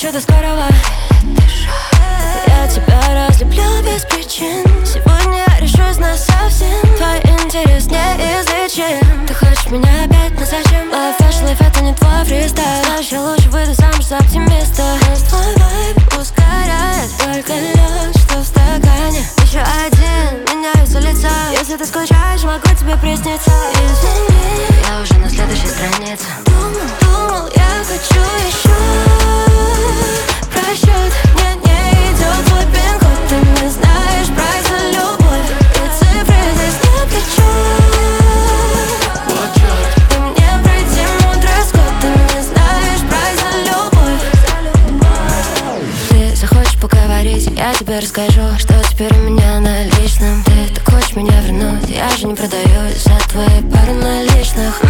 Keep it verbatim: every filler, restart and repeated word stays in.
хочу до скорого. Я тебя разлюблю без причин. Сегодня я решусь на совсем. Твой интерес неизлечим. Ты хочешь меня опять, но зачем? Life, fashion, life, это не твой фристайл. Знаешь, я лучше выйду замуж за оптимиста. Твой вайб ускоряет только лед, что в стакане. Еще один, меняются лица. Если ты скучаешь, могу тебе присниться. Извини, я уже на следующей странице. Думал, думал, я хочу еще. Просчет, мне не идет твой пин-код. Ты не знаешь прайс за любовь. И цифры здесь ни при чем. Ты мне пройти мой дресс-код. Ты не знаешь прайс за любовь. Ты захочешь поговорить, я тебе расскажу, что теперь у меня наличным. Ты так хочешь меня вернуть, я же не продаюсь за твои пары наличных.